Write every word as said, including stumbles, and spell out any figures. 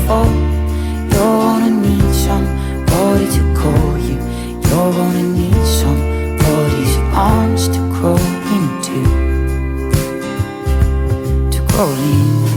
fall. You're gonna need somebody to call you. You're gonna need somebody's arms to crawl into, to crawl into.